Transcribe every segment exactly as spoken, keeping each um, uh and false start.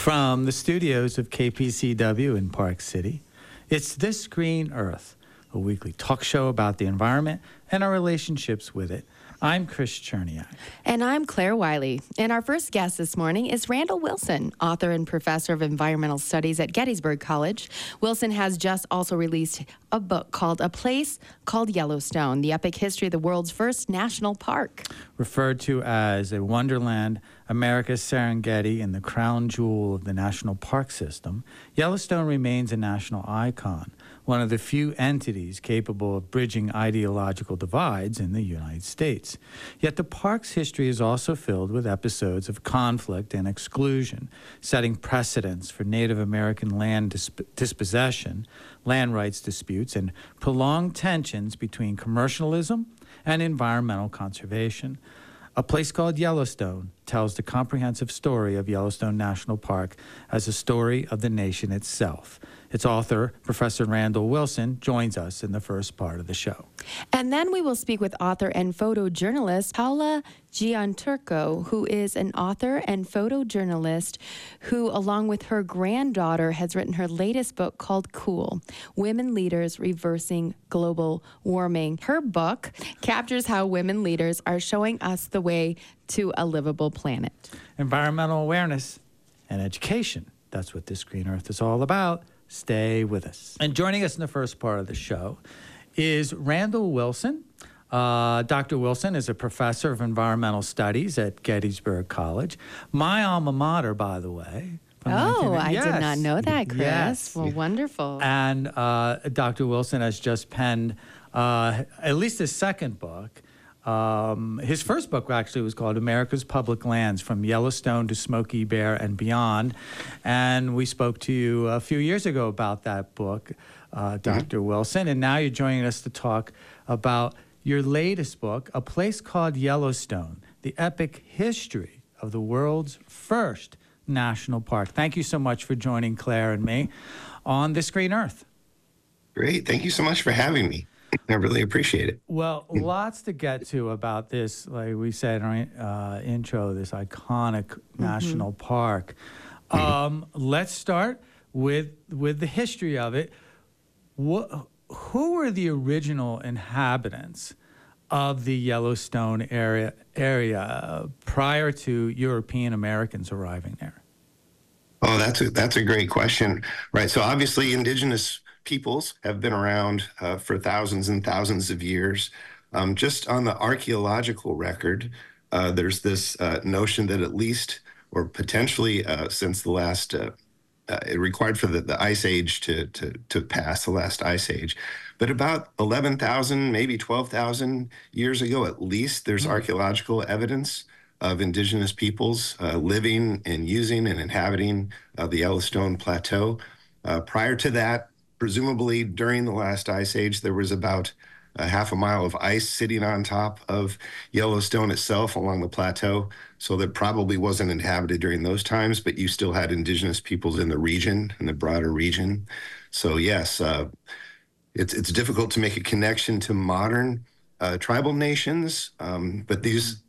From the studios of K P C W in Park City, it's This Green Earth, a weekly talk show about the environment and our relationships with it. I'm Chris Cherniak. And I'm Claire Wiley. And our first guest this morning is Randall Wilson, author and professor of environmental studies at Gettysburg College. Wilson has just also released a book called A Place Called Yellowstone, the epic history of the world's first national park. Referred to as a wonderland, America's Serengeti, and the crown jewel of the national park system, Yellowstone remains a national icon, one of the few entities capable of bridging ideological divides in the United States. Yet the park's history is also filled with episodes of conflict and exclusion, setting precedents for Native American land disp- dispossession, land rights disputes, and prolonged tensions between commercialism and environmental conservation. A Place Called Yellowstone tells the comprehensive story of Yellowstone National Park as a story of the nation itself. Its author, Professor Randall Wilson, joins us in the first part of the show. And then we will speak with author and photojournalist Paula Gianturco, who is an author and photojournalist who, along with her granddaughter, has written her latest book called Cool, Women Leaders Reversing Global Warming. Her book captures how women leaders are showing us the way to a livable planet. Environmental awareness and education. That's what This Green Earth is all about. Stay with us. And joining us in the first part of the show is Randall Wilson. Uh, Doctor Wilson is a professor of environmental studies at Gettysburg College. My alma mater, by the way. Oh, I yes. did not know that, Chris. Yes. Well, wonderful. And uh, Doctor Wilson has just penned uh, at least his second book. Um, his first book actually was called America's Public Lands, From Yellowstone to Smokey Bear and Beyond. And we spoke to you a few years ago about that book, uh, Doctor Mm-hmm. Wilson. And now you're joining us to talk about your latest book, A Place Called Yellowstone, the epic history of the world's first national park. Thank you so much for joining Claire and me on This Green Earth. Great. Thank you so much for having me. I really appreciate it. Well, lots to get to about this, like we said in our uh, intro, this iconic mm-hmm. national park. Mm-hmm. Um, let's start with with the history of it. What, who were the original inhabitants of the Yellowstone area, area prior to European Americans arriving there? Oh, that's a, that's a great question. Right. So obviously indigenous peoples have been around uh, for thousands and thousands of years. Um, just on the archaeological record, uh, there's this uh, notion that at least, or potentially uh, since the last, uh, uh, it required for the, the ice age to, to, to pass, the last ice age, but about eleven thousand, maybe twelve thousand years ago at least, there's mm-hmm. archaeological evidence of indigenous peoples uh, living and using and inhabiting uh, the Yellowstone Plateau. Uh, prior to that, presumably during the last ice age, there was about a half a mile of ice sitting on top of Yellowstone itself along the plateau. So that probably wasn't inhabited during those times, but you still had indigenous peoples in the region, in the broader region. So yes, uh, it's it's difficult to make a connection to modern uh, tribal nations, um, but these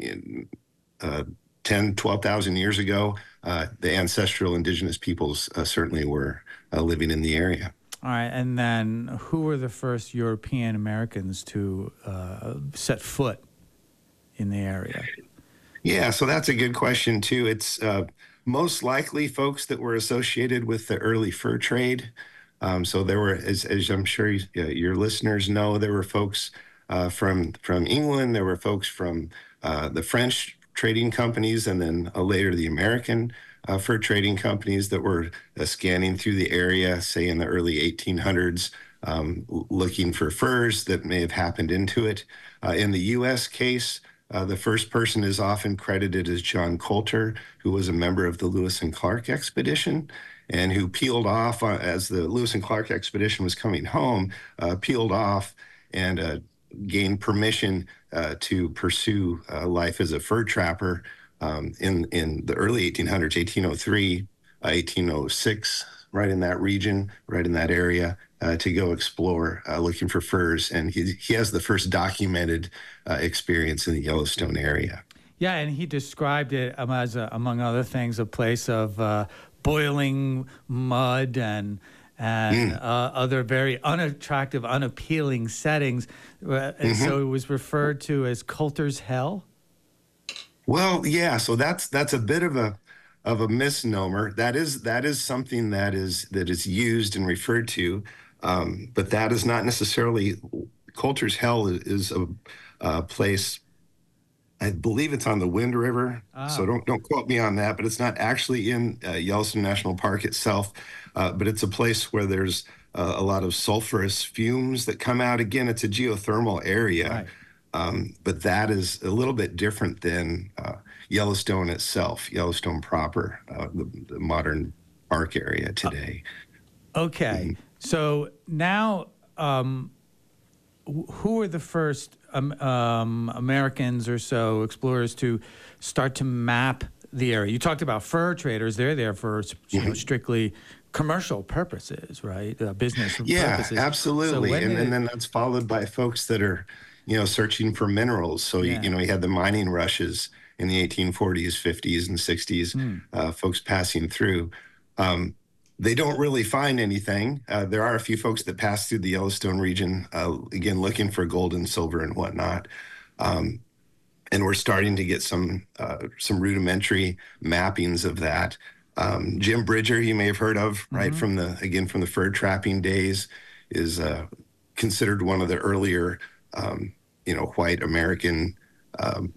uh, ten, twelve thousand years ago, uh, the ancestral indigenous peoples uh, certainly were uh, living in the area. All right, and then who were the first European Americans to uh, set foot in the area? Yeah, so that's a good question, too. It's uh, most likely folks that were associated with the early fur trade. Um, so there were, as, as I'm sure you, uh, your listeners know, there were folks uh, from, from England, there were folks from uh, the French trading companies, and then uh, later the American Uh, fur trading companies that were uh, scanning through the area, say in the early eighteen hundreds, um, l- looking for furs that may have happened into it. Uh, in the U S case, uh, the first person is often credited as John Coulter, who was a member of the Lewis and Clark expedition, and who peeled off uh, as the Lewis and Clark expedition was coming home, uh, peeled off and uh, gained permission uh, to pursue uh, life as a fur trapper. Um, in, in the early eighteen hundreds, eighteen oh three, uh, eighteen oh six, right in that region, right in that area, uh, to go explore uh, looking for furs. And he, he has the first documented uh, experience in the Yellowstone area. Yeah, and he described it um, as, a, among other things, a place of uh, boiling mud and and Mm. uh, other very unattractive, unappealing settings. Uh, and Mm-hmm. so it was referred to as Coulter's Hell. Well, yeah. So that's that's a bit of a of a misnomer. That is that is something that is that is used and referred to, um, but that is not necessarily. Coulter's Hell is, is a, a place. I believe it's on the Wind River, so Ah, don't don't quote me on that. But it's not actually in uh, Yellowstone National Park itself. Uh, but it's a place where there's uh, a lot of sulfurous fumes that come out. Again, it's a geothermal area, right. um, but that is a little bit different than uh, Yellowstone itself, Yellowstone proper, uh, the, the modern park area today. Okay. Mhm. So now, um, wh- who were the first um, um, Americans or so explorers to start to map the area? You talked about fur traders; they're there for you know Mhm. strictly commercial purposes, right? Uh, business Yeah, purposes. So absolutely. when And did and it? then that's followed by folks that are, you know, searching for minerals. So you, you Yeah. know, you had the mining rushes in the eighteen forties, fifties, and sixties, Hmm. uh, folks passing through. Um, they don't really find anything. Uh, there are a few folks that pass through the Yellowstone region, uh, again, looking for gold and silver and whatnot. Um, and we're starting to get some uh, some rudimentary mappings of that. Um, Jim Bridger, you may have heard of, right Mm-hmm. from the again from the fur trapping days, is uh, considered one of the earlier, um, you know, white American um,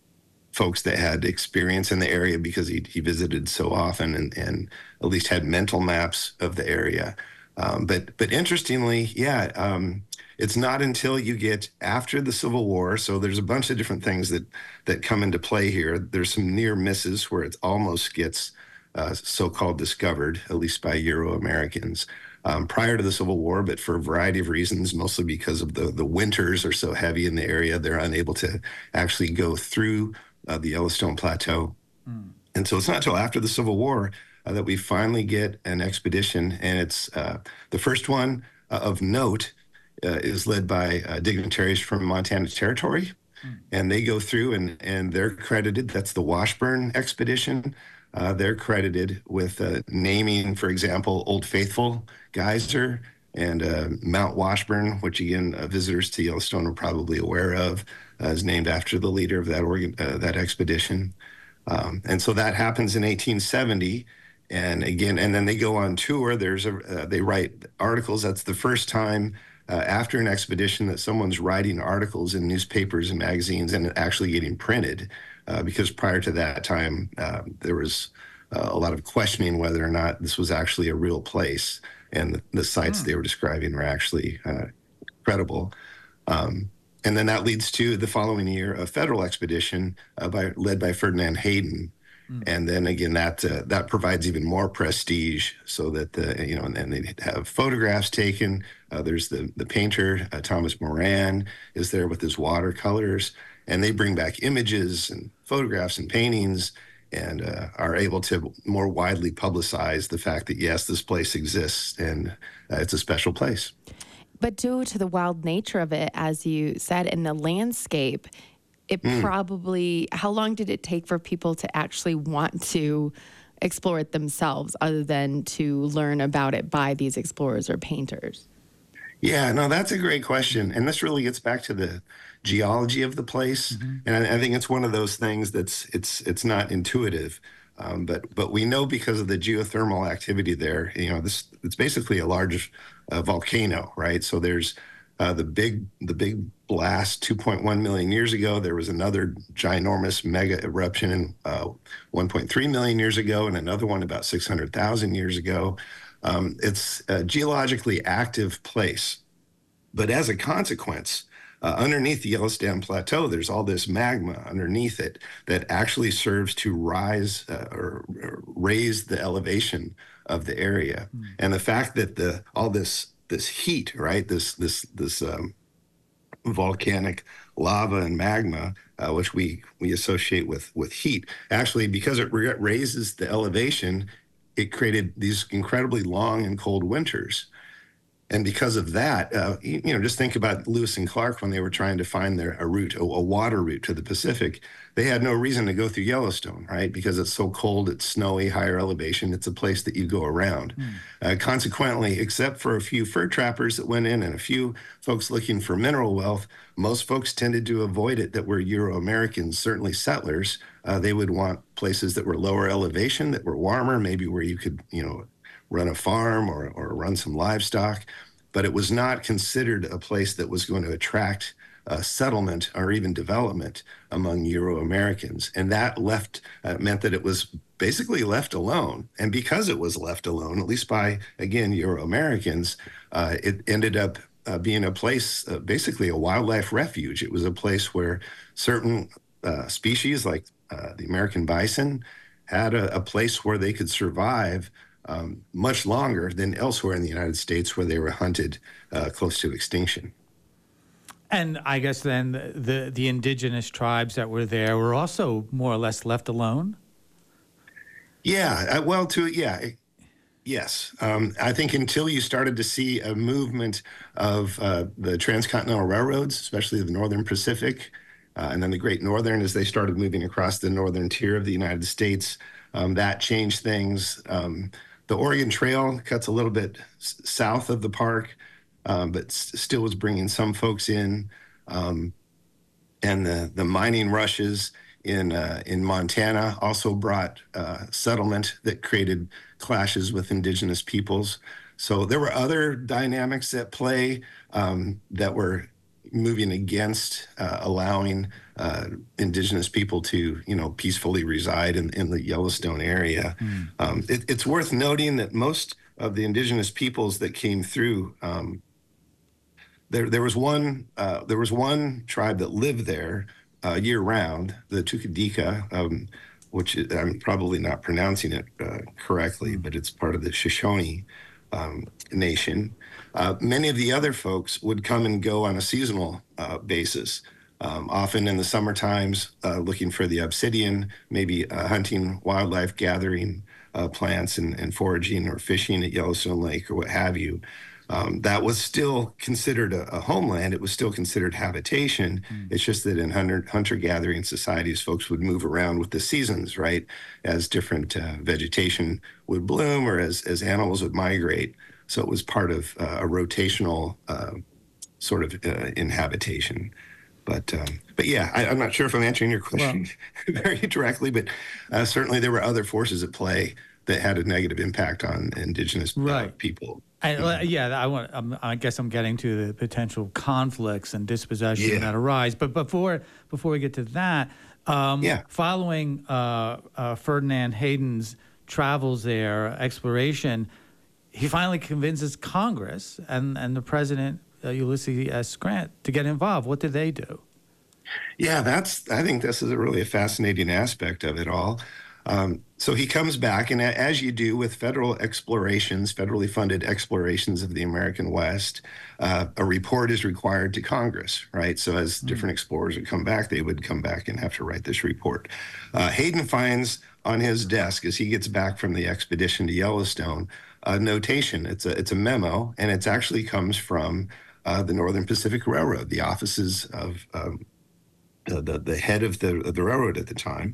folks that had experience in the area because he he visited so often and and at least had mental maps of the area. Um, but but interestingly, yeah, um, it's not until you get after the Civil War. So there's a bunch of different things that that come into play here. There's some near misses where it almost gets uh, so-called discovered, at least by Euro Americans. Um, prior to the Civil War, but for a variety of reasons, mostly because of the the winters are so heavy in the area, they're unable to actually go through uh, the Yellowstone Plateau. Hmm. And so it's not until after the Civil War uh, that we finally get an expedition, and it's uh, the first one uh, of note uh, is led by uh, dignitaries from Montana Territory, Hmm. and they go through and and they're credited. That's the Washburn expedition. Uh, they're credited with uh, naming, for example, Old Faithful Geyser and uh, Mount Washburn, which again uh, visitors to Yellowstone are probably aware of, uh, is named after the leader of that organ uh, that expedition. Um, and so that happens in eighteen seventy. And again, and then they go on tour. There's a, uh, they write articles. That's the first time uh, after an expedition that someone's writing articles in newspapers and magazines and actually getting printed. Uh, because prior to that time, uh, there was uh, a lot of questioning whether or not this was actually a real place. And the, the sites Hmm. they were describing were actually uh, credible. Um, and then that leads to the following year a federal expedition uh, by, led by Ferdinand Hayden. Hmm. And then again, that uh, that provides even more prestige, so that the you know, and then they have photographs taken. Uh, there's the the painter uh, Thomas Moran is there with his watercolors, and they bring back images and photographs and paintings, and uh, are able to more widely publicize the fact that yes, this place exists and uh, it's a special place. But due to the wild nature of it, as you said, in the landscape, it probably, how long did it take for people to actually want to explore it themselves other than to learn about it by these explorers or painters? Yeah, no, that's a great question. And this really gets back to the geology of the place. Mm-hmm. And I, I think it's one of those things that's it's it's not intuitive. Um, but but we know because of the geothermal activity there, you know, this it's basically a large uh, volcano, right? So there's uh, the big the big blast two point one million years ago. There was another ginormous mega eruption in uh, one point three million years ago, and another one about six hundred thousand years ago. Um, it's a geologically active place. But as a consequence, uh, underneath the Yellowstone Plateau, there's all this magma underneath it that actually serves to rise uh, or, or raise the elevation of the area. Hmm. And the fact that the all this this heat, right, this this this um, volcanic lava and magma, uh, which we we associate with with heat, actually because it ra- raises the elevation, it created these incredibly long and cold winters. And because of that, uh, you, you know, just think about Lewis and Clark when they were trying to find their a route, a, a water route to the Pacific. They had no reason to go through Yellowstone, right? Because it's so cold, it's snowy, higher elevation. It's a place that you go around. Mm. Uh, consequently, except for a few fur trappers that went in and a few folks looking for mineral wealth, most folks tended to avoid it that were Euro-Americans, certainly settlers. Uh, they would want places that were lower elevation, that were warmer, maybe where you could, you know, run a farm or, or run some livestock, but it was not considered a place that was going to attract uh, settlement or even development among Euro-Americans. And that left uh, meant that it was basically left alone. And because it was left alone, at least by, again, Euro-Americans, uh, it ended up uh, being a place, uh, basically a wildlife refuge. It was a place where certain uh, species like uh, the American bison had a, a place where they could survive Um, much longer than elsewhere in the United States where they were hunted uh, close to extinction. And I guess then the, the, the indigenous tribes that were there were also more or less left alone? Yeah, uh, well, to, yeah, yes. Um, I think until you started to see a movement of uh, the transcontinental railroads, especially the Northern Pacific, uh, and then the Great Northern, as they started moving across the northern tier of the United States, um, that changed things. Um, The Oregon Trail cuts a little bit s- south of the park, um, but s- still was bringing some folks in. Um, and the, the mining rushes in uh, in Montana also brought uh, settlement that created clashes with indigenous peoples. So there were other dynamics at play um, that were moving against uh, allowing uh, indigenous people to, you know, peacefully reside in, in the Yellowstone area. Mm. Um, it, it's worth noting that most of the indigenous peoples that came through, um, there there was one uh, there was one tribe that lived there uh, year round, the Tukadika, um, which is, I'm probably not pronouncing it uh, correctly, mm. but it's part of the Shoshone um, nation. Uh, many of the other folks would come and go on a seasonal uh, basis, um, often in the summer times, uh, looking for the obsidian, maybe uh, hunting wildlife, gathering uh, plants and, and foraging or fishing at Yellowstone Lake or what have you. Um, that was still considered a, a homeland. It was still considered habitation. Mm. It's just that in hunter, hunter-gathering societies, folks would move around with the seasons, right, as different uh, vegetation would bloom or as, as animals would migrate. So it was part of uh, a rotational uh, sort of uh, inhabitation. But um, but yeah, I, I'm not sure if I'm answering your question well, very directly, but uh, certainly there were other forces at play that had a negative impact on indigenous right. uh, people. I, uh, yeah, I want. Um, I guess I'm getting to the potential conflicts and dispossession yeah. that arise. But before before we get to that, um, yeah. following uh, uh, Ferdinand Hayden's travels there, exploration, he finally convinces Congress and, and the president, uh, Ulysses S. Grant, to get involved. What did they do? Yeah, that's, I think this is a really a fascinating aspect of it all. Um, so he comes back, and as you do with federal explorations, federally funded explorations of the American West, uh, a report is required to Congress, right? So as mm. different explorers would come back, they would come back and have to write this report. Uh, Hayden finds on his desk, as he gets back from the expedition to Yellowstone, a notation. It's a, it's a memo, and it actually comes from uh, the Northern Pacific Railroad, the offices of um, the, the, the head of the, of the railroad at the time.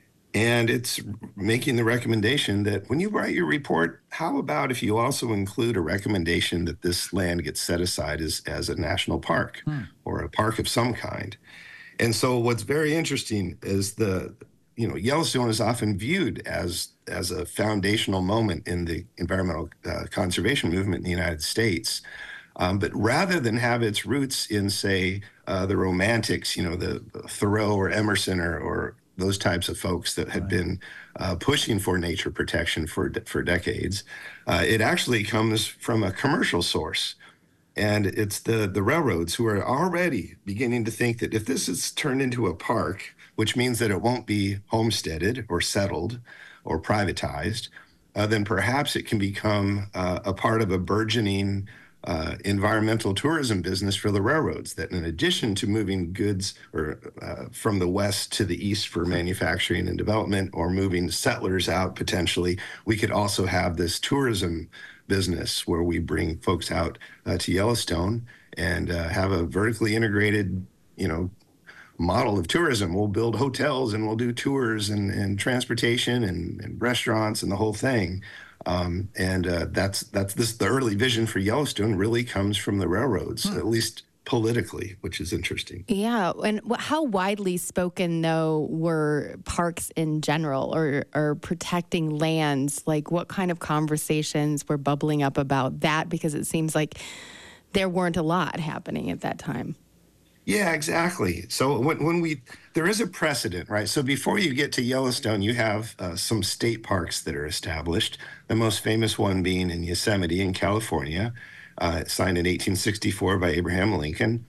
And it's making the recommendation that when you write your report, how about if you also include a recommendation that this land gets set aside as, as a national park hmm. or a park of some kind. And so what's very interesting is the, you know, Yellowstone is often viewed as, as a foundational moment in the environmental uh, conservation movement in the United States. Um, but rather than have its roots in, say, uh, the Romantics, you know, the Thoreau or Emerson or, or those types of folks that had right. been uh, pushing for nature protection for for decades. Uh, it actually comes from a commercial source. And it's the, the railroads who are already beginning to think that if this is turned into a park, which means that it won't be homesteaded or settled or privatized, uh, then perhaps it can become uh, a part of a burgeoning Uh, environmental tourism business for the railroads, that in addition to moving goods or uh, from the west to the east for manufacturing and development, or moving settlers out potentially, we could also have this tourism business where we bring folks out uh, to Yellowstone and uh, have a vertically integrated, you know, model of tourism. We'll build hotels and we'll do tours and, and transportation and, and restaurants and the whole thing. Um, and uh, that's that's this the early vision for Yellowstone really comes from the railroads, hmm. at least politically, which is interesting. Yeah, and wh- how widely spoken though were parks in general, or or protecting lands? Like, what kind of conversations were bubbling up about that? Because it seems like there weren't a lot happening at that time. Yeah, exactly. So when, when we, there is a precedent, right? So before you get to Yellowstone, you have uh, some state parks that are established, the most famous one being in Yosemite in California, uh, signed in eighteen sixty-four by Abraham Lincoln.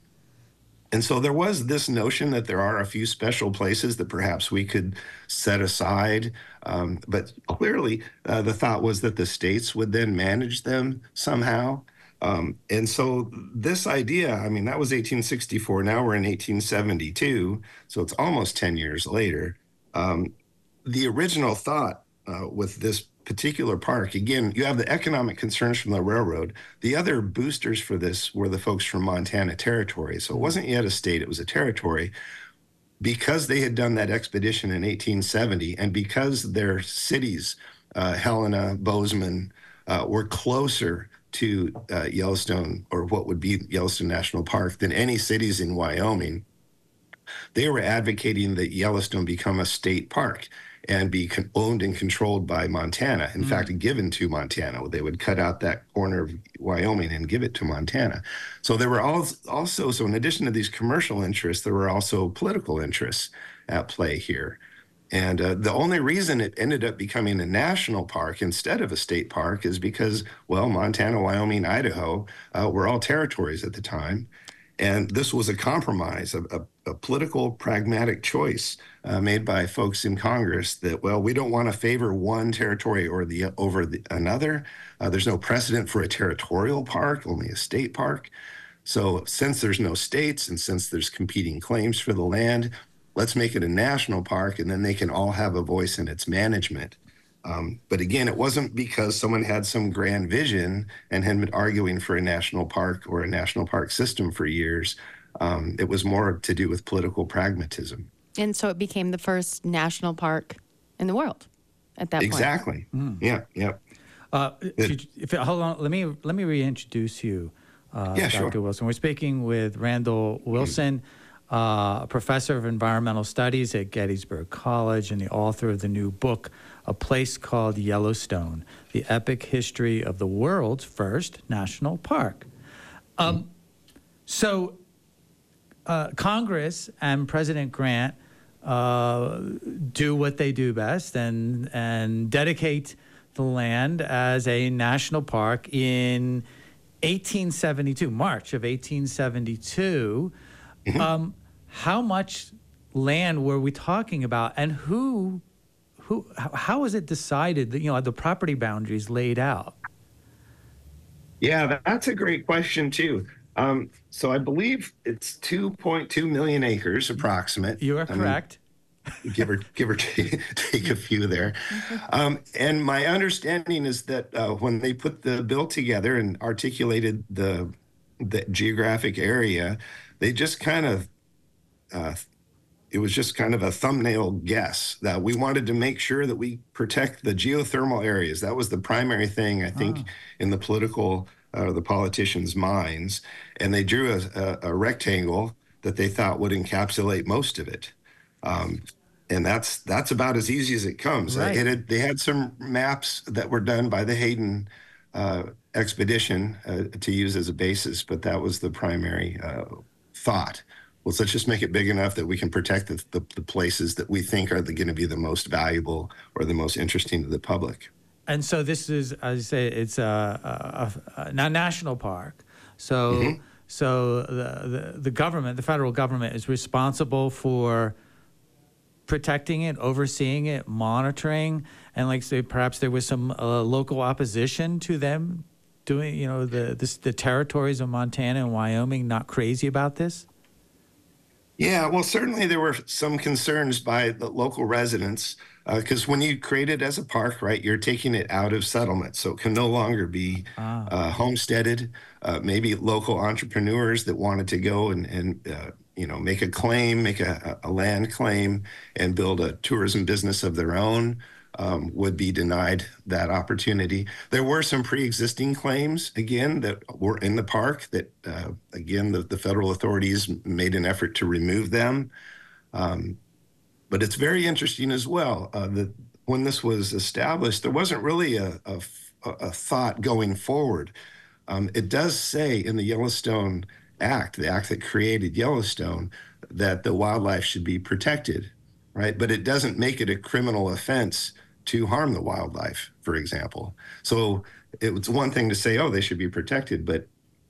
And so there was this notion that there are a few special places that perhaps we could set aside. Um, but clearly, uh, the thought was that the states would then manage them somehow. Um, and so this idea, I mean, that was eighteen sixty-four. Now we're in eighteen seventy-two. So it's almost ten years later. Um, the original thought uh, with this particular park, again, you have the economic concerns from the railroad. The other boosters for this were the folks from Montana Territory. So it wasn't yet a state, it was a territory. Because they had done that expedition in eighteen seventy, and because their cities, uh, Helena, Bozeman, uh, were closer to uh, Yellowstone, or what would be Yellowstone National Park, than any cities in Wyoming, they were advocating that Yellowstone become a state park and be con- owned and controlled by Montana. In mm. fact, given to Montana. They would cut out that corner of Wyoming and give it to Montana. So there were also, so in addition to these commercial interests, there were also political interests at play here. And uh, the only reason it ended up becoming a national park instead of a state park is because, well, Montana, Wyoming, Idaho uh, were all territories at the time. And this was a compromise, a, a, a political, pragmatic choice uh, made by folks in Congress that, well, we don't want to favor one territory or the over the, another. Uh, there's no precedent for a territorial park, only a state park. So since there's no states and since there's competing claims for the land, let's make it a national park, and then they can all have a voice in its management. Um, but again, it wasn't because someone had some grand vision and had been arguing for a national park or a national park system for years. Um, it was more to do with political pragmatism. And so it became the first national park in the world at that exactly. point. Exactly. Mm. Yeah, yeah. Uh, if, if, hold on, let me let me reintroduce you, uh, yeah, Doctor Sure. Wilson. We're speaking with Randall Wilson. Mm. Uh, a professor of environmental studies at Gettysburg College and the author of the new book, A Place Called Yellowstone, The Epic History of the World's First National Park. Um, mm. So uh, Congress and President Grant uh, do what they do best and, and dedicate the land as a national park in eighteen seventy-two, March of eighteen seventy-two. Mm-hmm. Um, how much land were we talking about, and who, who, how was it decided that, you know, the property boundaries laid out? Yeah, that's a great question too. Um, so I believe it's two point two million acres, approximate. You are correct. I mean, give or give or take, take a few there. Um, and my understanding is that uh, when they put the bill together and articulated the the geographic area, they just kind of, uh, it was just kind of a thumbnail guess that we wanted to make sure that we protect the geothermal areas. That was the primary thing, I think, oh. in the political, uh, the politicians' minds. And they drew a, a, a rectangle that they thought would encapsulate most of it. Um, and that's that's about as easy as it comes. Right. It had, they had some maps that were done by the Hayden uh, expedition uh, to use as a basis, but that was the primary uh, thought. Well, let's just make it big enough that we can protect the, the, the places that we think are going to be the most valuable or the most interesting to the public. And so this is, as I say, it's a, a, a, a national park. So, mm-hmm. so the, the the government, the federal government, is responsible for protecting it, overseeing it, monitoring, and like say, perhaps there was some uh, local opposition to them doing, you know, the this, the territories of Montana and Wyoming not crazy about this. Yeah, well, certainly there were some concerns by the local residents because when you create it as a park, right, you're taking it out of settlement, so it can no longer be Ah, uh, homesteaded. Uh, maybe local entrepreneurs that wanted to go and and uh, you know make a claim, make a, a land claim, and build a tourism business of their own. Um, would be denied that opportunity. There were some pre-existing claims, again, that were in the park that, uh, again, the, the federal authorities made an effort to remove them. Um, but it's very interesting as well uh, that when this was established, there wasn't really a, a, a thought going forward. Um, it does say in the Yellowstone Act, the act that created Yellowstone, that the wildlife should be protected, right? But it doesn't make it a criminal offense to harm the wildlife, for example. So it's one thing to say, oh, they should be protected, but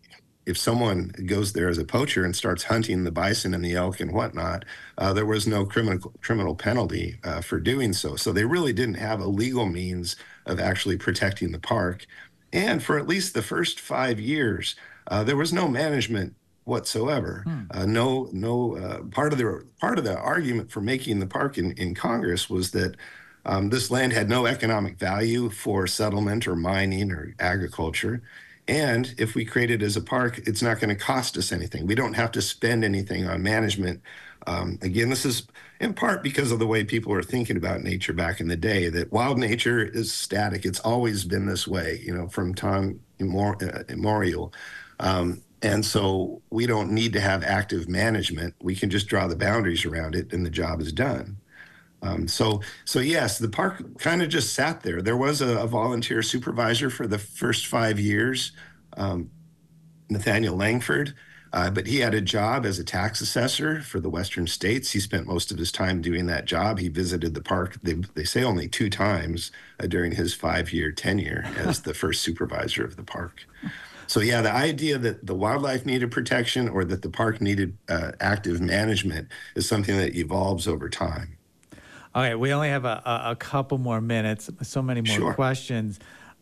if someone goes there as a poacher and starts hunting the bison and the elk and whatnot, uh, there was no criminal criminal penalty uh, for doing so. So they really didn't have a legal means of actually protecting the park. And for at least the first five years, uh, there was no management whatsoever. hmm. Uh, no, no. Uh, part of the part of the argument for making the park in, in Congress was that um, this land had no economic value for settlement or mining or agriculture. And if we create it as a park, it's not going to cost us anything. We don't have to spend anything on management. Um, again, this is in part because of the way people are thinking about nature back in the day, that wild nature is static. It's always been this way, you know, from time immor- uh, immemorial. Um, and so we don't need to have active management. We can just draw the boundaries around it and the job is done. Um, so, so yes, the park kind of just sat there. There was a, a volunteer supervisor for the first five years, um, Nathaniel Langford, uh, but he had a job as a tax assessor for the Western states. He spent most of his time doing that job. He visited the park, they, they say only two times uh, during his five-year tenure as the first supervisor of the park. So yeah, the idea that the wildlife needed protection or that the park needed uh, active management is something that evolves over time. Okay, we only have a, a, a couple more minutes, so many more Sure. questions.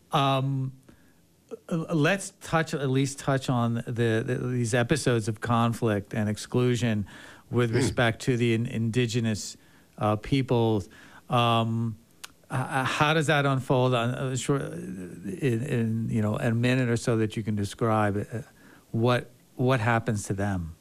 Um, let's touch, at least touch on the, the these episodes of conflict and exclusion with respect to the in, indigenous uh, peoples. Um, h- how does that unfold? On, uh, short, in, in you know a minute or so that you can describe uh, what what happens to them.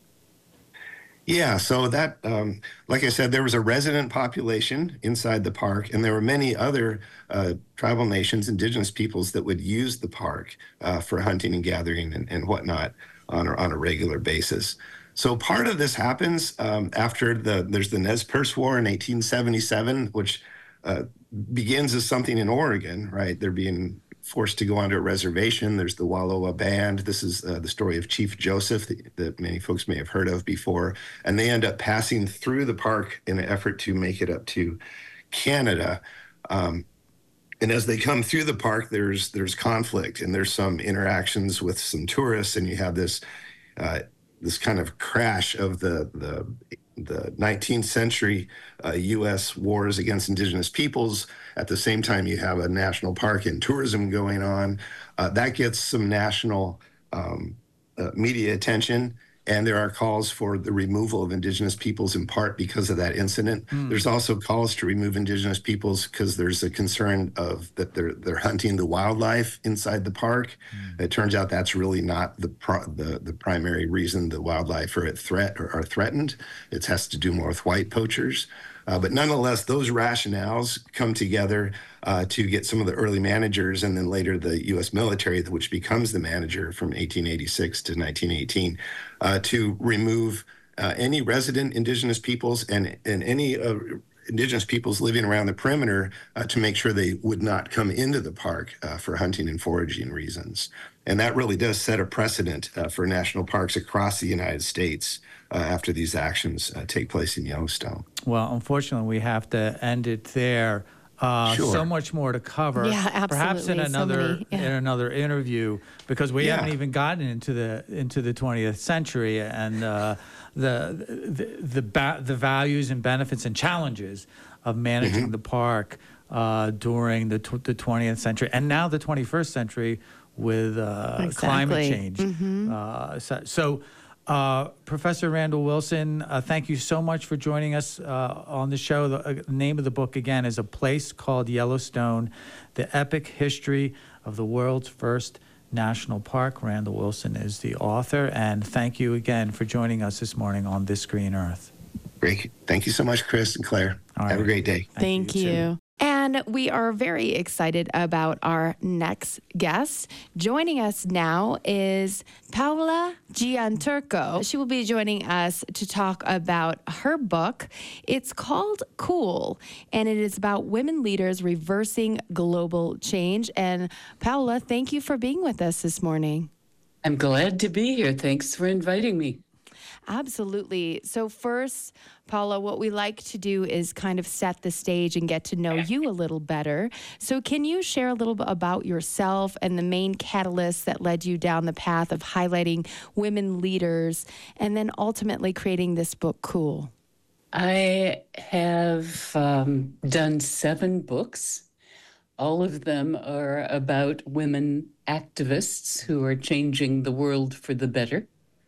Yeah, so that, um, like I said, there was a resident population inside the park, and there were many other uh, tribal nations, indigenous peoples that would use the park uh, for hunting and gathering and, and whatnot on a, on a regular basis. So part of this happens um, after the there's the Nez Perce War in eighteen seventy-seven, which uh, begins as something in Oregon, right? They're being forced to go onto a reservation. There's the Wallowa Band. This is uh, the story of Chief Joseph that, that many folks may have heard of before. And they end up passing through the park in an effort to make it up to Canada. Um, and as they come through the park, there's there's conflict and there's some interactions with some tourists, and you have this uh, this kind of crash of the the the nineteenth century uh, U S wars against indigenous peoples. At the same time, you have a national park and tourism going on. Uh, that gets some national um, uh, media attention. And there are calls for the removal of indigenous peoples in part because of that incident. Mm. There's also calls to remove indigenous peoples because there's a concern of that they're they're hunting the wildlife inside the park. Mm. It turns out that's really not the pro, the the primary reason the wildlife are at threat or are threatened. It has to do more with white poachers. Uh, but nonetheless, those rationales come together uh, to get some of the early managers and then later the U S military, which becomes the manager from eighteen eighty-six to nineteen eighteen, uh, to remove uh, any resident indigenous peoples and, and any uh, indigenous peoples living around the perimeter uh, to make sure they would not come into the park uh, for hunting and foraging reasons. And that really does set a precedent uh, for national parks across the United States uh, after these actions uh, take place in Yellowstone. Well, unfortunately, we have to end it there. Uh, Sure. So much more to cover. Yeah, Perhaps in absolutely. So another many, yeah. in another interview, because we Yeah. haven't even gotten into the into the twentieth century and uh, the the the, ba- the values and benefits and challenges of managing Mm-hmm. the park uh, during the tw- the twentieth century and now the twenty-first century with uh, climate Exactly. change. Mm-hmm. Uh, so. so Uh, Professor Randall Wilson, uh, thank you so much for joining us uh, on the show. The uh, name of the book, again, is A Place Called Yellowstone, The Epic History of the World's First National Park. Randall Wilson is the author, and thank you again for joining us this morning on This Green Earth. Great. Thank you so much, Chris and Claire. All Have right. a great day. Thank, Thank you, you. you And we are very excited about our next guest. Joining us now is Paola Gianturco. She will be joining us to talk about her book. It's called Cool, and it is about women leaders reversing global change. And Paola, thank you for being with us this morning. I'm glad to be here. Thanks for inviting me. Absolutely. So first, Paula, what we like to do is kind of set the stage and get to know you a little better. So can you share a little bit about yourself and the main catalysts that led you down the path of highlighting women leaders and then ultimately creating this book, Cool? I have um, done seven books. All of them are about women activists who are changing the world for the better.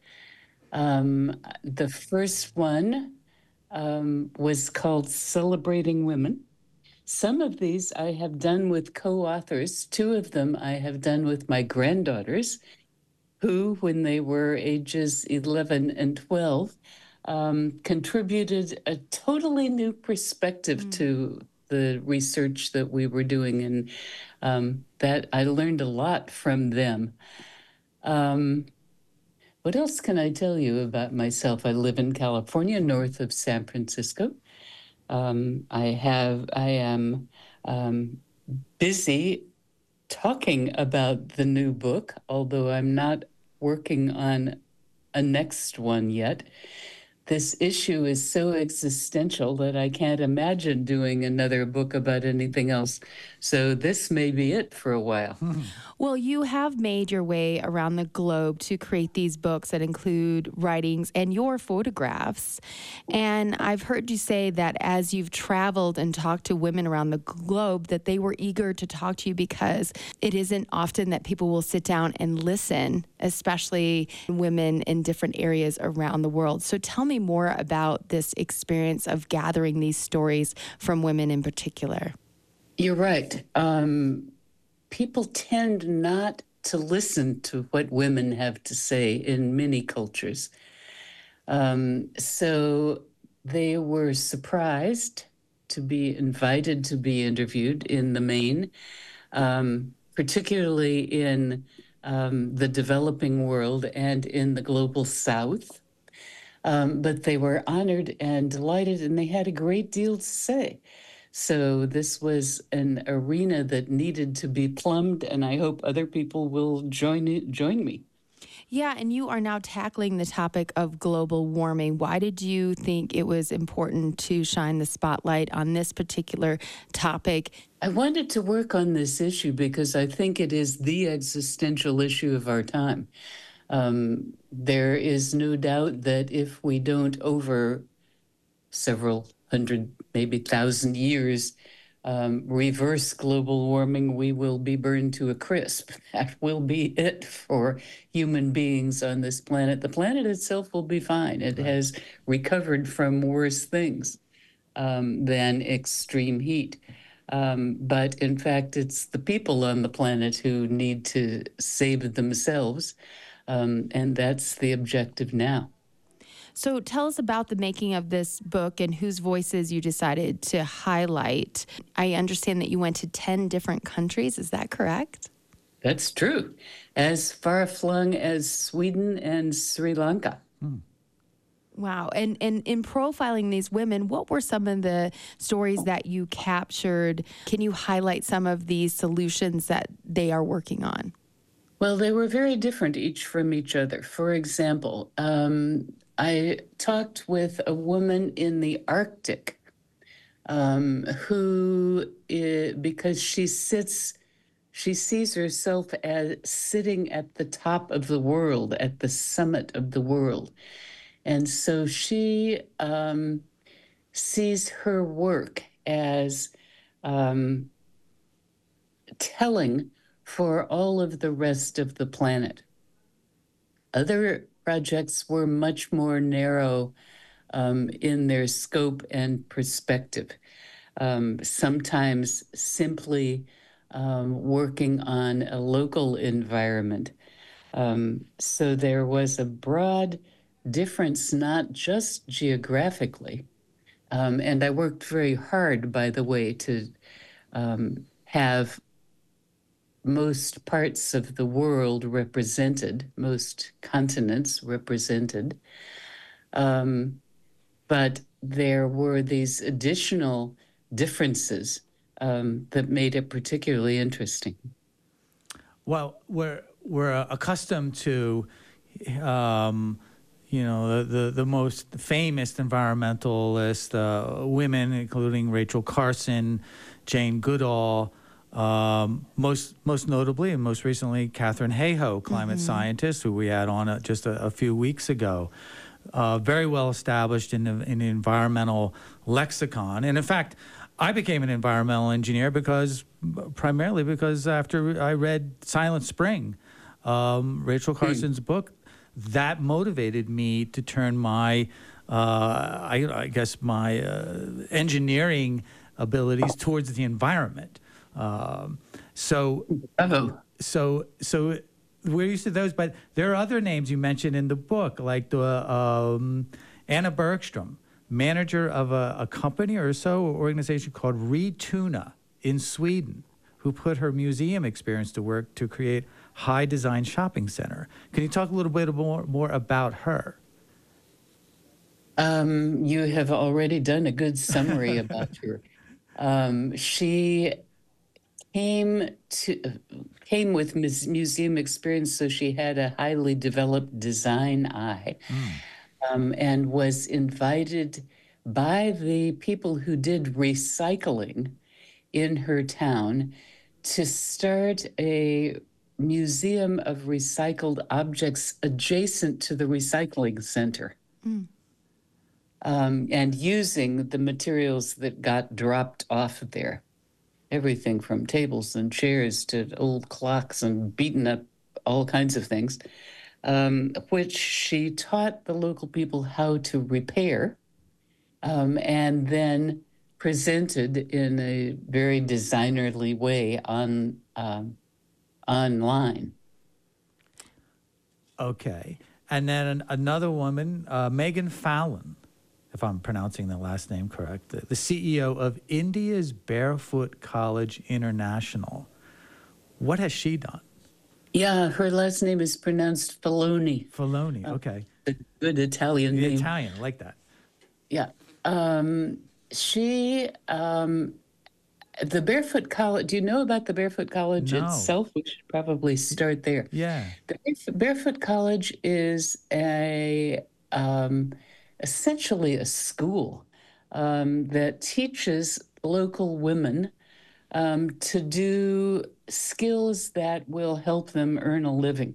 Um, the first one um, was called Celebrating Women. Some of these I have done with co-authors. Two of them I have done with my granddaughters, who, when they were ages eleven and twelve, um, contributed a totally new perspective mm. to the research that we were doing, and um, that I learned a lot from them. Um, What else can I tell you about myself? I live in California, north of San Francisco. Um, I have, I am um, busy talking about the new book, although I'm not working on a next one yet. This issue is so existential that I can't imagine doing another book about anything else. So this may be it for a while. Well, you have made your way around the globe to create these books that include writings and your photographs. And I've heard you say that as you've traveled and talked to women around the globe, that they were eager to talk to you because it isn't often that people will sit down and listen, especially women in different areas around the world. So tell me more about this experience of gathering these stories from women in particular. You're right. Um, people tend not to listen to what women have to say in many cultures. Um, so they were surprised to be invited to be interviewed in the main, um, particularly in um, the developing world and in the global South. Um, but they were honored and delighted, and they had a great deal to say. So this was an arena that needed to be plumbed, and I hope other people will join it, join me. Yeah, and you are now tackling the topic of global warming. Why did you think it was important to shine the spotlight on this particular topic? I wanted to work on this issue because I think it is the existential issue of our time. Um, there is no doubt that if we don't, over several hundred, maybe thousand years, um, reverse global warming, we will be burned to a crisp. That will be it for human beings on this planet. The planet itself will be fine. It right. has recovered from worse things um, than extreme heat. Um, but in fact, it's the people on the planet who need to save themselves. Um, and that's the objective now. So tell us about the making of this book and whose voices you decided to highlight. I understand that you went to ten different countries. Is that correct? That's true. As far-flung as Sweden and Sri Lanka. Hmm. Wow. And, and in profiling these women, what were some of the stories that you captured? Can you highlight some of these solutions that they are working on? Well, they were very different each from each other. For example, um, I talked with a woman in the Arctic um, who, is, because she sits, she sees herself as sitting at the top of the world, at the summit of the world. And so she um, sees her work as um, telling for all of the rest of the planet. Other projects were much more narrow um, in their scope and perspective. Um, sometimes simply um, working on a local environment. Um, so there was a broad difference, not just geographically. Um, and I worked very hard, by the way, to um, have most parts of the world represented, most continents represented. Um, but there were these additional differences um, that made it particularly interesting. Well, we're we're accustomed to, um, you know, the, the the most famous environmentalists, uh, women, including Rachel Carson, Jane Goodall, um, most most notably and most recently, Katharine Hayhoe, climate mm-hmm. scientist, who we had on uh, just a, a few weeks ago. Uh, very well established in the, in the environmental lexicon. And in fact, I became an environmental engineer because, primarily because after I read Silent Spring, um, Rachel Carson's mm. book, that motivated me to turn my, uh, I, I guess, my uh, engineering abilities towards the environment. Um, so, Uh-oh. so, so. We're used to those, but there are other names you mentioned in the book, like the um, Anna Bergstrom, manager of a, a company or so, or organization called Retuna in Sweden, who put her museum experience to work to create high design shopping center. Can you talk a little bit more, more about her? Um, you have already done a good summary about her. Um, she came to came with museum experience, so she had a highly developed design eye, mm. um, and was invited by the people who did recycling in her town to start a museum of recycled objects adjacent to the recycling center. Mm. Um, and using the materials that got dropped off there. Everything from tables and chairs to old clocks and beaten up all kinds of things, um, which she taught the local people how to repair, um, and then presented in a very designerly way on um, online. Okay. And then another woman, uh, Megan Fallon, if I'm pronouncing the last name correct, the, the C E O of India's Barefoot College International. What has she done? Yeah, her last name is pronounced Filoni. Filoni, okay. Uh, a good Italian the name. Italian, I like that. Yeah. Um, she, um, the Barefoot College, do you know about the Barefoot College no. itself? We should probably start there. Yeah. The Barefoot College is a... Um, essentially a school um, that teaches local women um, to do skills that will help them earn a living.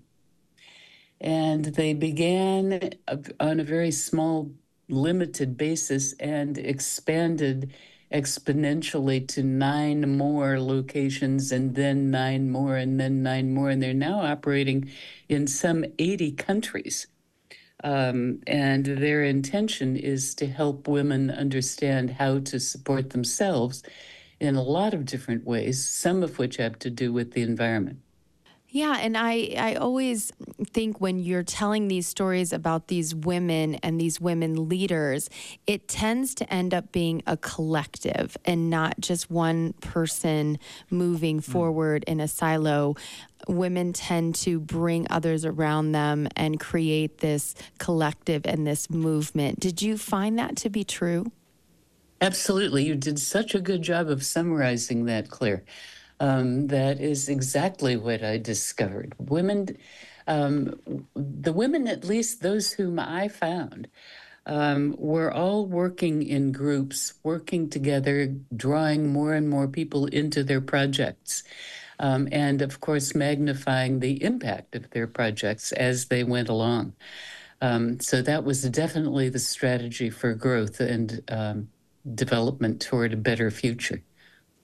And they began on a very small, limited basis and expanded exponentially to nine more locations, and then nine more, and then nine more. And they're now operating in some eighty countries. Um, and their intention is to help women understand how to support themselves in a lot of different ways, some of which have to do with the environment. Yeah, and I, I always think when you're telling these stories about these women and these women leaders, it tends to end up being a collective and not just one person moving mm. forward in a silo. Women tend to bring others around them and create this collective and this movement. Did you find that to be true? Absolutely. You did such a good job of summarizing that, Claire. Um, that is exactly what I discovered. Women, um, the women, at least those whom I found, um, were all working in groups, working together, drawing more and more people into their projects, um, and of course, magnifying the impact of their projects as they went along. Um, so that was definitely the strategy for growth and um, development toward a better future.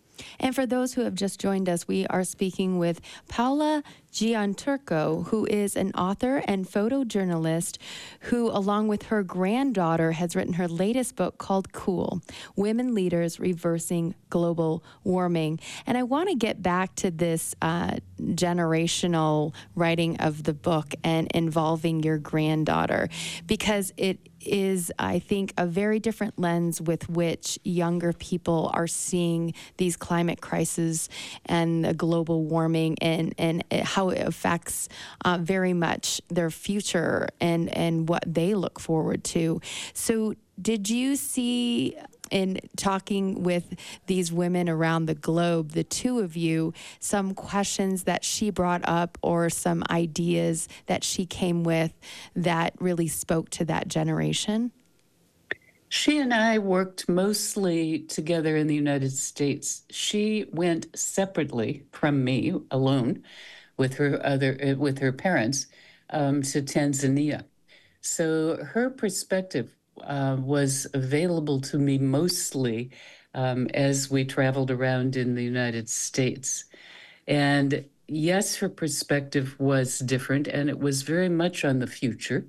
And for those who have just joined us, we are speaking with Paula Gianturco, who is an author and photojournalist who, along with her granddaughter, has written her latest book called Cool: Women Leaders Reversing Global Warming. And I want to get back to this uh, generational writing of the book and involving your granddaughter, because it is, I think, a very different lens with which younger people are seeing these climate crises and the global warming, and, and how it affects uh, very much their future and, and what they look forward to. So did you see, in talking with these women around the globe, the two of you, some questions that she brought up or some ideas that she came with that really spoke to that generation? She and I worked mostly together in the United States. She went separately from me, alone, with her other uh, with her parents, um, to Tanzania. So her perspective uh, was available to me mostly um, as we traveled around in the United States. And yes, her perspective was different, and it was very much on the future.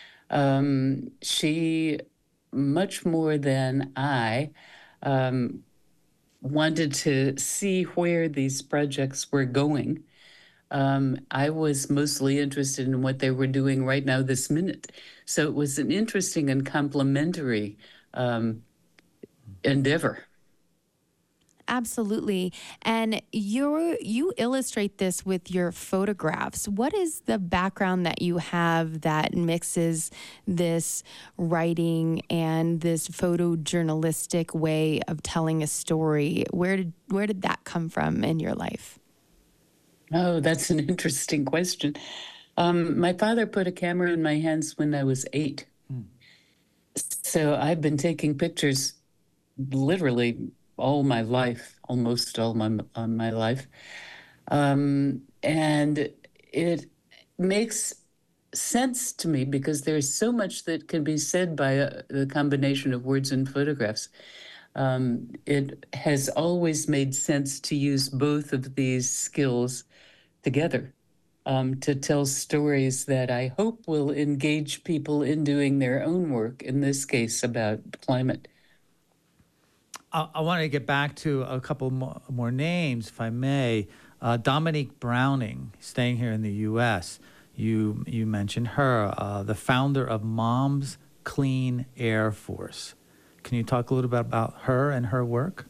Um, she, much more than I, um, wanted to see where these projects were going. Um, I was mostly interested in what they were doing right now, this minute. So it was an interesting and complementary um, endeavor. Absolutely. And you you illustrate this with your photographs. What is the background that you have that mixes this writing and this photojournalistic way of telling a story? Where did where did that come from in your life? Oh, that's an interesting question. Um, my father put a camera in my hands when I was eight. Hmm. So I've been taking pictures literally all my life, almost all my, uh, my life. Um, and it makes sense to me because there's so much that can be said by a, the combination of words and photographs. Um, it has always made sense to use both of these skills together um, to tell stories that I hope will engage people in doing their own work, in this case about climate. I, I want to get back to a couple more, more names, if I may. Uh, Dominique Browning, staying here in the U S You you mentioned her, uh, the founder of Moms Clean Air Force. Can you talk a little bit about her and her work?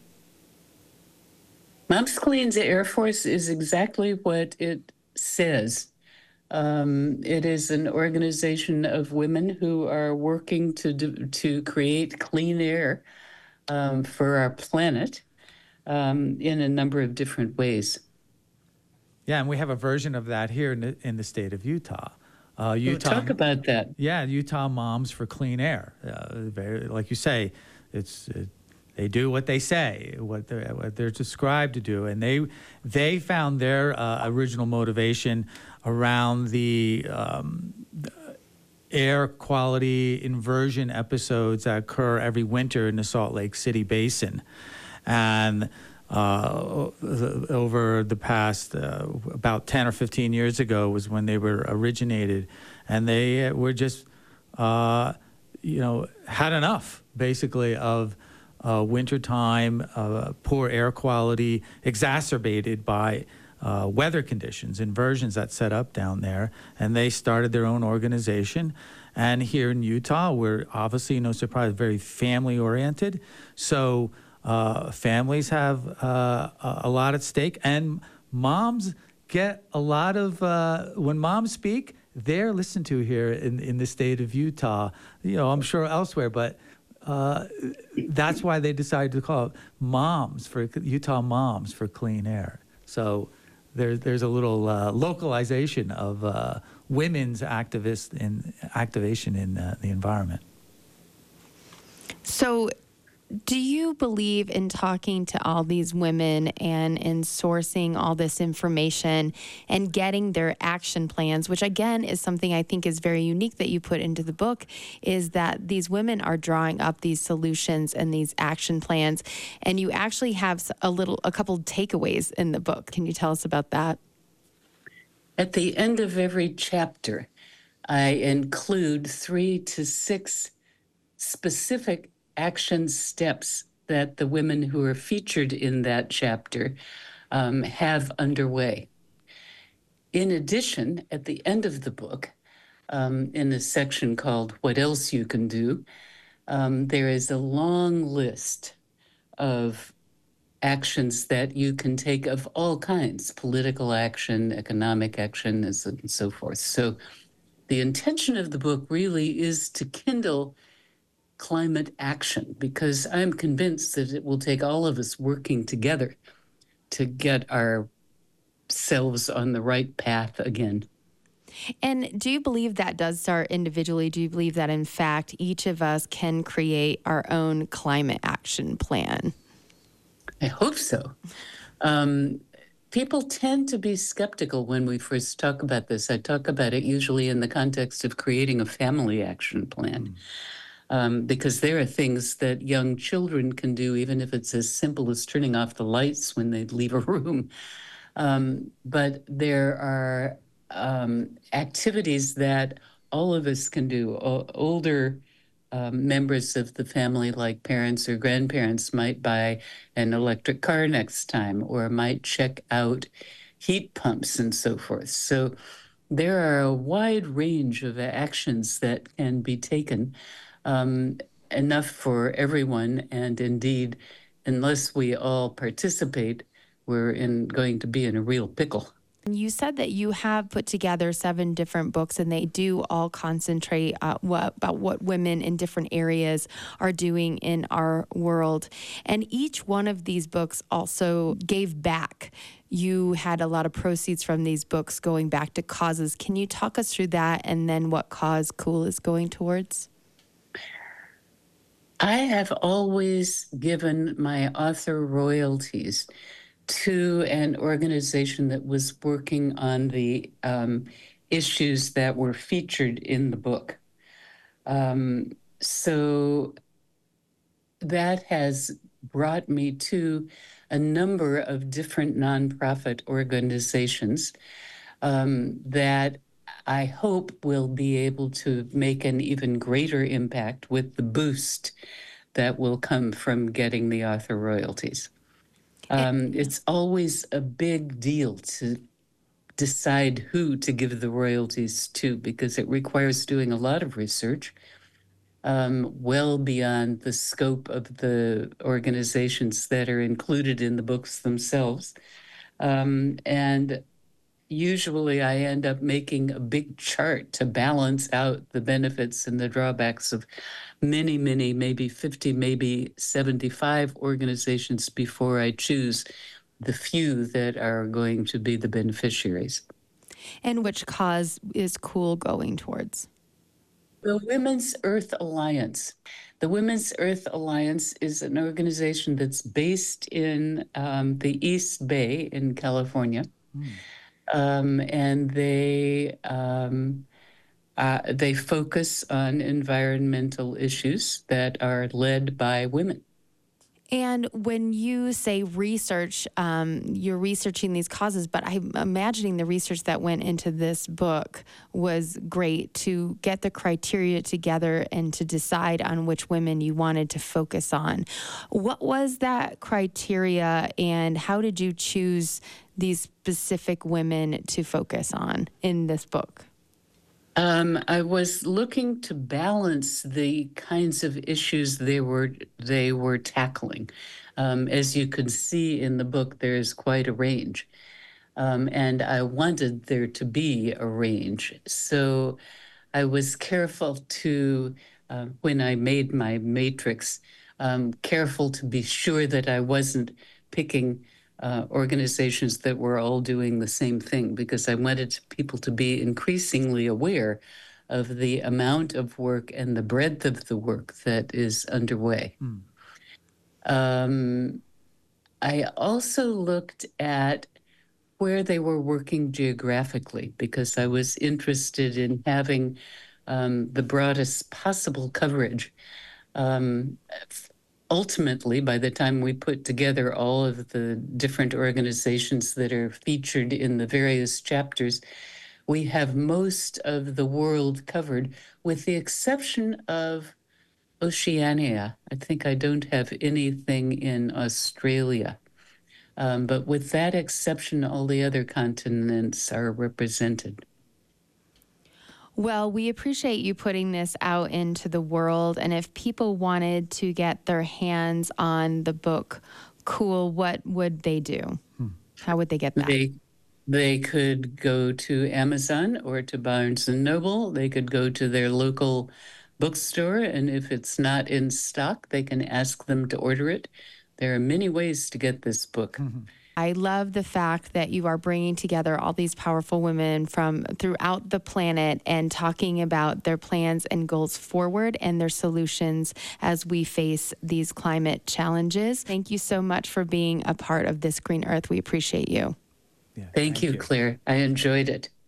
Moms Clean Air Force is exactly what it says. Um, it is an organization of women who are working to do, to create clean air um, for our planet um, in a number of different ways. Yeah, and we have a version of that here in the, in the state of Utah. Uh, Utah. We'll talk about that. Yeah, Utah Moms for Clean Air. Uh, very, like you say, it's it, they do what they say, what they're, what they're described to do, and they they found their uh, original motivation around the, um, the air quality inversion episodes that occur every winter in the Salt Lake City Basin, and uh, over the past uh, about ten or fifteen years ago was when they were originated, and they were just uh, you know had enough basically of uh, wintertime uh, poor air quality exacerbated by uh, weather conditions, inversions that set up down there, and they started their own organization. And here in Utah, we're obviously, no surprise, very family oriented. So uh, families have uh, a lot at stake, and moms get a lot of, uh, when moms speak, they're listened to here in, in the state of Utah. You know, I'm sure elsewhere, but uh, that's why they decided to call it Moms for Utah Moms for Clean Air. So there's there's a little uh, localization of uh, women's activist in activation in uh, the environment. So Do you believe in talking to all these women and in sourcing all this information and getting their action plans, which again is something I think is very unique that you put into the book, is that these women are drawing up these solutions and these action plans, and you actually have a little, a couple takeaways in the book. Can you tell us about that? At the end of every chapter, I include three to six specific action steps that the women who are featured in that chapter um, have underway. In addition, at the end of the book, um, in a section called What Else You Can Do, um, there is a long list of actions that you can take of all kinds, political action, economic action, and so, and so forth. So the intention of the book really is to kindle climate action, because I'm convinced that it will take all of us working together to get ourselves on the right path again. And do you believe that does start individually? Do you believe that, in fact, each of us can create our own climate action plan? I hope so. Um, people tend to be skeptical when we first talk about this. I talk about it usually in the context of creating a family action plan. Mm. Um, because there are things that young children can do, even if it's as simple as turning off the lights when they leave a room. Um, but there are um, activities that all of us can do. O- older um, members of the family, like parents or grandparents, might buy an electric car next time, or might check out heat pumps and so forth. So there are a wide range of actions that can be taken. Um, enough for everyone, and indeed, unless we all participate, we're in going to be in a real pickle. You said that you have put together seven different books, and they do all concentrate uh, what, about what women in different areas are doing in our world. And each one of these books also gave back. You had a lot of proceeds from these books going back to causes. Can you talk us through that, and then what cause Cool is going towards? I have always given my author royalties to an organization that was working on the um, issues that were featured in the book. Um, so that has brought me to a number of different nonprofit organizations um, that I hope will be able to make an even greater impact with the boost that will come from getting the author royalties. Um, it's always a big deal to decide who to give the royalties to, because it requires doing a lot of research, um, well beyond the scope of the organizations that are included in the books themselves. Um, and usually I end up making a big chart to balance out the benefits and the drawbacks of many, many, maybe fifty, maybe seventy-five organizations before I choose the few that are going to be the beneficiaries. And which cause is Cool going towards? The Women's Earth Alliance. The Women's Earth Alliance is an organization that's based in um, the East Bay in California. Mm. Um, and they um, uh, they focus on environmental issues that are led by women. And when you say research, um, you're researching these causes, but I'm imagining the research that went into this book was great to get the criteria together and to decide on which women you wanted to focus on. What was that criteria, and how did you choose these specific women to focus on in this book? Um, I was looking to balance the kinds of issues they were they were tackling. Um, as you can see in the book, there is quite a range, um, and I wanted there to be a range. So I was careful to, uh, when I made my matrix, um, careful to be sure that I wasn't picking Uh, organizations that were all doing the same thing, because I wanted people to be increasingly aware of the amount of work and the breadth of the work that is underway. Mm. Um, I also looked at where they were working geographically because I was interested in having um, the broadest possible coverage. Um, ultimately, by the time we put together all of the different organizations that are featured in the various chapters, we have most of the world covered, with the exception of Oceania. I think I don't have anything in Australia. Um, but with that exception, all the other continents are represented. Well, we appreciate you putting this out into the world. And if people wanted to get their hands on the book, Cool, what would they do? Hmm. How would they get that? They, they could go to Amazon or to Barnes and Noble. They could go to their local bookstore. And if it's not in stock, they can ask them to order it. There are many ways to get this book. Mm-hmm. I love the fact that you are bringing together all these powerful women from throughout the planet and talking about their plans and goals forward and their solutions as we face these climate challenges. Thank you so much for being a part of this Green Earth. We appreciate you. Yeah, thank, thank you, you, Claire. I enjoyed it.